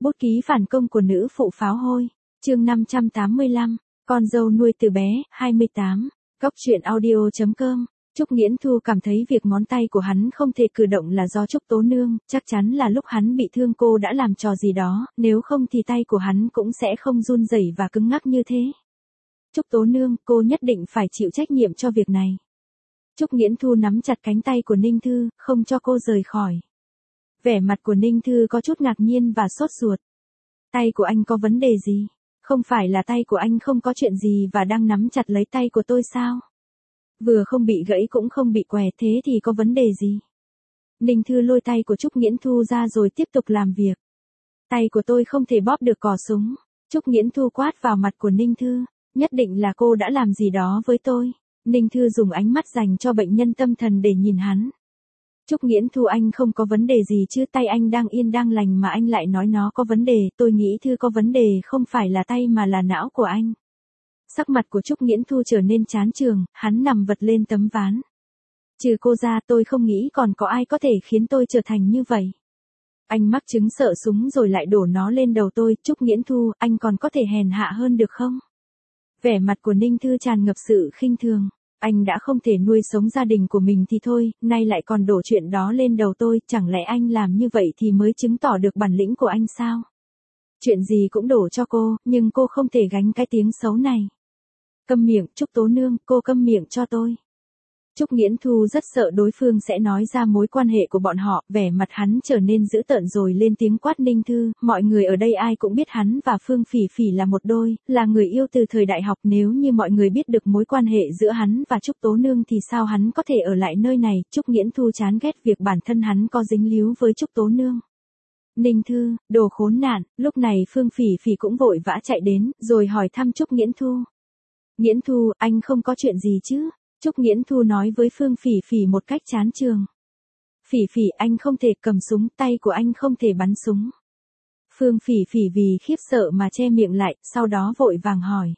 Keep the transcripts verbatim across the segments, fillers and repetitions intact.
Bút ký phản công của nữ phụ pháo hôi. Chương năm trăm tám mươi lăm, con dâu nuôi từ bé, hai mươi tám. Góc truyện audio chấm com. Trúc Nghiễn Thu cảm thấy việc ngón tay của hắn không thể cử động là do Trúc Tố Nương, chắc chắn là lúc hắn bị thương cô đã làm trò gì đó, nếu không thì tay của hắn cũng sẽ không run rẩy và cứng ngắc như thế. Trúc Tố Nương, cô nhất định phải chịu trách nhiệm cho việc này. Trúc Nghiễn Thu nắm chặt cánh tay của Ninh Thư, không cho cô rời khỏi. Vẻ mặt của Ninh Thư có chút ngạc nhiên và sốt ruột. Tay của anh có vấn đề gì? Không phải là tay của anh không có chuyện gì và đang nắm chặt lấy tay của tôi sao? Vừa không bị gãy cũng không bị què, thế thì có vấn đề gì? Ninh Thư lôi tay của Trúc Nghiễn Thu ra rồi tiếp tục làm việc. Tay của tôi không thể bóp được cò súng. Trúc Nghiễn Thu quát vào mặt của Ninh Thư. Nhất định là cô đã làm gì đó với tôi. Ninh Thư dùng ánh mắt dành cho bệnh nhân tâm thần để nhìn hắn. Trúc Nghiễn Thu, anh không có vấn đề gì chứ, tay anh đang yên đang lành mà anh lại nói nó có vấn đề, tôi nghĩ Thư có vấn đề không phải là tay mà là não của anh. Sắc mặt của Trúc Nghiễn Thu trở nên chán chường, hắn nằm vật lên tấm ván. Trừ cô ra tôi không nghĩ còn có ai có thể khiến tôi trở thành như vậy. Anh mắc chứng sợ súng rồi lại đổ nó lên đầu tôi, Trúc Nghiễn Thu, anh còn có thể hèn hạ hơn được không? Vẻ mặt của Ninh Thư tràn ngập sự khinh thường. Anh đã không thể nuôi sống gia đình của mình thì thôi, nay lại còn đổ chuyện đó lên đầu tôi, chẳng lẽ anh làm như vậy thì mới chứng tỏ được bản lĩnh của anh sao? Chuyện gì cũng đổ cho cô, nhưng cô không thể gánh cái tiếng xấu này. Câm miệng, Trúc Tố Nương, cô câm miệng cho tôi. Trúc Nghiễn Thu rất sợ đối phương sẽ nói ra mối quan hệ của bọn họ, vẻ mặt hắn trở nên dữ tợn rồi lên tiếng quát Ninh Thư, mọi người ở đây ai cũng biết hắn và Phương Phỉ Phỉ là một đôi, là người yêu từ thời đại học, nếu như mọi người biết được mối quan hệ giữa hắn và Trúc Tố Nương thì sao hắn có thể ở lại nơi này, Trúc Nghiễn Thu chán ghét việc bản thân hắn có dính líu với Trúc Tố Nương. Ninh Thư, đồ khốn nạn, lúc này Phương Phỉ Phỉ cũng vội vã chạy đến, rồi hỏi thăm Trúc Nghiễn Thu. Nghiễn Thu, anh không có chuyện gì chứ? Trúc Nghiễn Thu nói với Phương Phỉ Phỉ một cách chán chường. Phỉ Phỉ, anh không thể cầm súng, tay của anh không thể bắn súng. Phương Phỉ Phỉ vì khiếp sợ mà che miệng lại, sau đó vội vàng hỏi.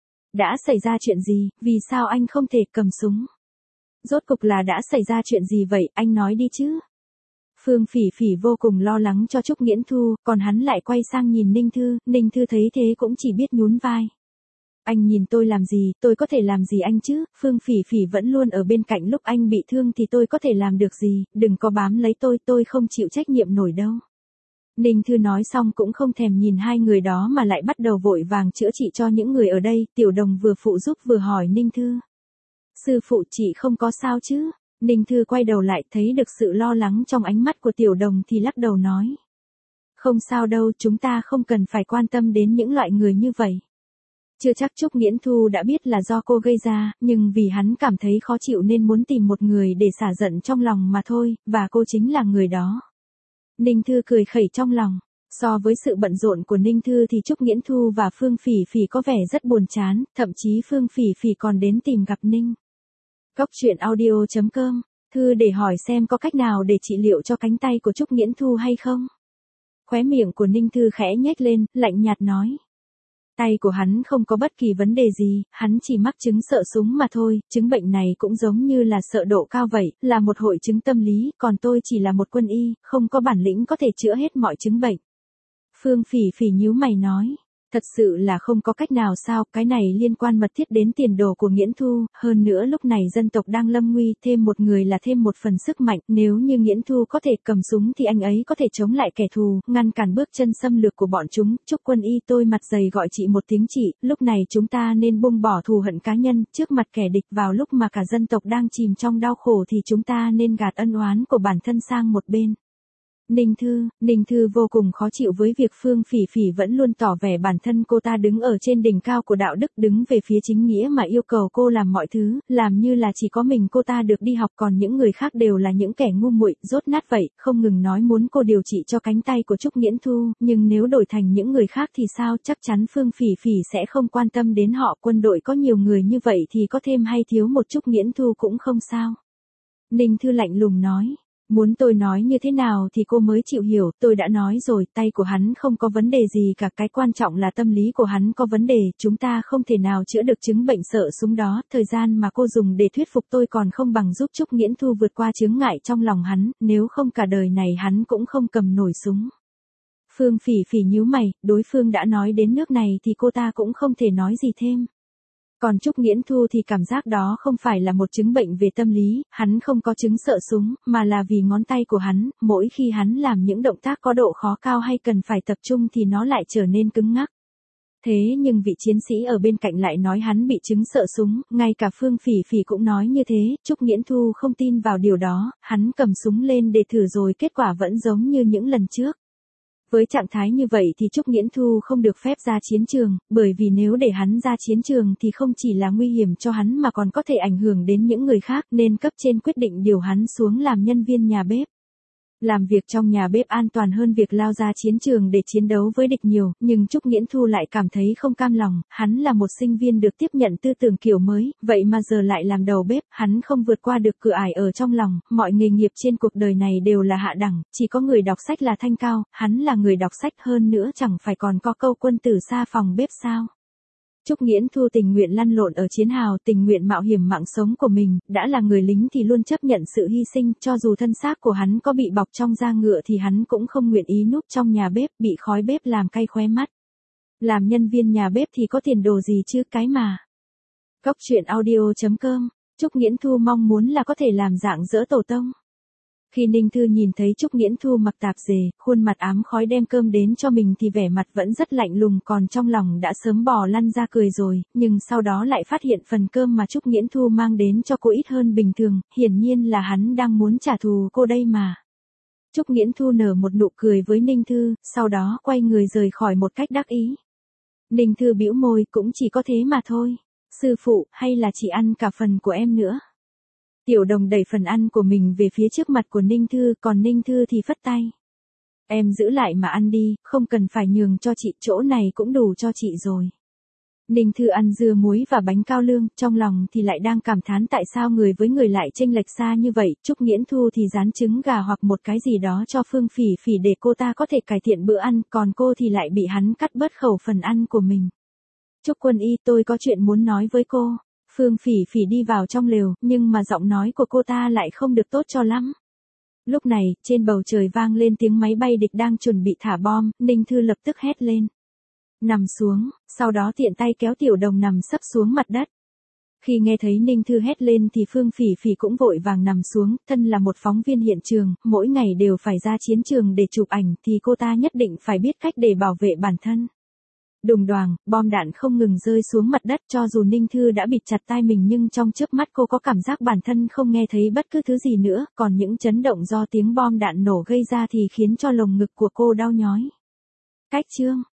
Đã xảy ra chuyện gì, vì sao anh không thể cầm súng? Rốt cục là đã xảy ra chuyện gì vậy, anh nói đi chứ? Phương Phỉ Phỉ vô cùng lo lắng cho Trúc Nghiễn Thu, còn hắn lại quay sang nhìn Ninh Thư, Ninh Thư thấy thế cũng chỉ biết nhún vai. Anh nhìn tôi làm gì, tôi có thể làm gì anh chứ, Phương Phỉ Phỉ vẫn luôn ở bên cạnh lúc anh bị thương thì tôi có thể làm được gì, đừng có bám lấy tôi, tôi không chịu trách nhiệm nổi đâu. Ninh Thư nói xong cũng không thèm nhìn hai người đó mà lại bắt đầu vội vàng chữa trị cho những người ở đây, Tiểu Đồng vừa phụ giúp vừa hỏi Ninh Thư. Sư phụ, chị không có sao chứ? Ninh Thư quay đầu lại thấy được sự lo lắng trong ánh mắt của Tiểu Đồng thì lắc đầu nói. Không sao đâu, chúng ta không cần phải quan tâm đến những loại người như vậy. Chưa chắc Trúc Nghiễn Thu đã biết là do cô gây ra, nhưng vì hắn cảm thấy khó chịu nên muốn tìm một người để xả giận trong lòng mà thôi, và cô chính là người đó. Ninh Thư cười khẩy trong lòng. So với sự bận rộn của Ninh Thư thì Trúc Nghiễn Thu và Phương Phỉ Phỉ có vẻ rất buồn chán, thậm chí Phương Phỉ Phỉ còn đến tìm gặp Ninh. Góc truyện audio chấm com, Thư để hỏi xem có cách nào để trị liệu cho cánh tay của Trúc Nghiễn Thu hay không. Khóe miệng của Ninh Thư khẽ nhếch lên, lạnh nhạt nói. Tay của hắn không có bất kỳ vấn đề gì, hắn chỉ mắc chứng sợ súng mà thôi, chứng bệnh này cũng giống như là sợ độ cao vậy, là một hội chứng tâm lý, còn tôi chỉ là một quân y, không có bản lĩnh có thể chữa hết mọi chứng bệnh. Phương Phỉ Phỉ nhíu mày nói, thật sự là không có cách nào sao, cái này liên quan mật thiết đến tiền đồ của Nghiễn Thu, hơn nữa lúc này dân tộc đang lâm nguy, thêm một người là thêm một phần sức mạnh, nếu như Nghiễn Thu có thể cầm súng thì anh ấy có thể chống lại kẻ thù, ngăn cản bước chân xâm lược của bọn chúng, Trúc quân y tôi mặt dày gọi chị một tiếng chị, lúc này chúng ta nên buông bỏ thù hận cá nhân, trước mặt kẻ địch vào lúc mà cả dân tộc đang chìm trong đau khổ thì chúng ta nên gạt ân oán của bản thân sang một bên. Ninh Thư, Ninh Thư vô cùng khó chịu với việc Phương Phỉ Phỉ vẫn luôn tỏ vẻ bản thân cô ta đứng ở trên đỉnh cao của đạo đức, đứng về phía chính nghĩa mà yêu cầu cô làm mọi thứ, làm như là chỉ có mình cô ta được đi học còn những người khác đều là những kẻ ngu muội, dốt nát vậy, không ngừng nói muốn cô điều trị cho cánh tay của Trúc Nghiễn Thu, nhưng nếu đổi thành những người khác thì sao, chắc chắn Phương Phỉ Phỉ sẽ không quan tâm đến họ, quân đội có nhiều người như vậy thì có thêm hay thiếu một Trúc Nghiễn Thu cũng không sao. Ninh Thư lạnh lùng nói. Muốn tôi nói như thế nào thì cô mới chịu hiểu, tôi đã nói rồi, tay của hắn không có vấn đề gì cả, cái quan trọng là tâm lý của hắn có vấn đề, chúng ta không thể nào chữa được chứng bệnh sợ súng đó, thời gian mà cô dùng để thuyết phục tôi còn không bằng giúp Trúc Nghiễn Thu vượt qua chướng ngại trong lòng hắn, nếu không cả đời này hắn cũng không cầm nổi súng. Phương Phỉ Phỉ nhíu mày, đối phương đã nói đến nước này thì cô ta cũng không thể nói gì thêm. Còn Trúc Nghiễn Thu thì cảm giác đó không phải là một chứng bệnh về tâm lý, hắn không có chứng sợ súng, mà là vì ngón tay của hắn, mỗi khi hắn làm những động tác có độ khó cao hay cần phải tập trung thì nó lại trở nên cứng ngắc. Thế nhưng vị chiến sĩ ở bên cạnh lại nói hắn bị chứng sợ súng, ngay cả Phương Phỉ Phỉ cũng nói như thế, Trúc Nghiễn Thu không tin vào điều đó, hắn cầm súng lên để thử rồi kết quả vẫn giống như những lần trước. Với trạng thái như vậy thì Trúc Nghiễn Thu không được phép ra chiến trường, bởi vì nếu để hắn ra chiến trường thì không chỉ là nguy hiểm cho hắn mà còn có thể ảnh hưởng đến những người khác nên cấp trên quyết định điều hắn xuống làm nhân viên nhà bếp. Làm việc trong nhà bếp an toàn hơn việc lao ra chiến trường để chiến đấu với địch nhiều, nhưng Trúc Nghiễn Thu lại cảm thấy không cam lòng, hắn là một sinh viên được tiếp nhận tư tưởng kiểu mới, vậy mà giờ lại làm đầu bếp, hắn không vượt qua được cửa ải ở trong lòng, mọi nghề nghiệp trên cuộc đời này đều là hạ đẳng, chỉ có người đọc sách là thanh cao, hắn là người đọc sách hơn nữa chẳng phải còn có câu quân tử xa phòng bếp sao. Trúc Nghiễn Thu tình nguyện lăn lộn ở chiến hào, tình nguyện mạo hiểm mạng sống của mình, đã là người lính thì luôn chấp nhận sự hy sinh, cho dù thân xác của hắn có bị bọc trong da ngựa thì hắn cũng không nguyện ý núp trong nhà bếp, bị khói bếp làm cay khóe mắt. Làm nhân viên nhà bếp thì có tiền đồ gì chứ cái mà. Cốc truyện audio chấm com, Trúc Nghiễn Thu mong muốn là có thể làm dạng dỡ tổ tông. Khi Ninh Thư nhìn thấy Trúc Nghiễn Thu mặc tạp dề, khuôn mặt ám khói đem cơm đến cho mình thì vẻ mặt vẫn rất lạnh lùng, còn trong lòng đã sớm bò lăn ra cười rồi, nhưng sau đó lại phát hiện phần cơm mà Trúc Nghiễn Thu mang đến cho cô ít hơn bình thường, hiển nhiên là hắn đang muốn trả thù cô đây mà. Trúc Nghiễn Thu nở một nụ cười với Ninh Thư, sau đó quay người rời khỏi một cách đắc ý. Ninh Thư bĩu môi, cũng chỉ có thế mà thôi. Sư phụ, hay là chỉ ăn cả phần của em nữa? Tiểu Đồng đẩy phần ăn của mình về phía trước mặt của Ninh Thư, còn Ninh Thư thì phất tay. Em giữ lại mà ăn đi, không cần phải nhường cho chị, chỗ này cũng đủ cho chị rồi. Ninh Thư ăn dưa muối và bánh cao lương, trong lòng thì lại đang cảm thán tại sao người với người lại chênh lệch xa như vậy, Trúc Nghiễn Thu thì rán trứng gà hoặc một cái gì đó cho Phương Phỉ Phỉ để cô ta có thể cải thiện bữa ăn, còn cô thì lại bị hắn cắt bớt khẩu phần ăn của mình. Trúc Quân Y, tôi có chuyện muốn nói với cô. Phương Phỉ Phỉ đi vào trong lều, nhưng mà giọng nói của cô ta lại không được tốt cho lắm. Lúc này, trên bầu trời vang lên tiếng máy bay địch đang chuẩn bị thả bom, Ninh Thư lập tức hét lên. Nằm xuống, sau đó tiện tay kéo Tiểu Đồng nằm sấp xuống mặt đất. Khi nghe thấy Ninh Thư hét lên thì Phương Phỉ Phỉ cũng vội vàng nằm xuống, thân là một phóng viên hiện trường, mỗi ngày đều phải ra chiến trường để chụp ảnh thì cô ta nhất định phải biết cách để bảo vệ bản thân. Đùng đoàng, bom đạn không ngừng rơi xuống mặt đất, cho dù Ninh Thư đã bịt chặt tai mình nhưng trong chớp mắt cô có cảm giác bản thân không nghe thấy bất cứ thứ gì nữa, còn những chấn động do tiếng bom đạn nổ gây ra thì khiến cho lồng ngực của cô đau nhói. Cách chương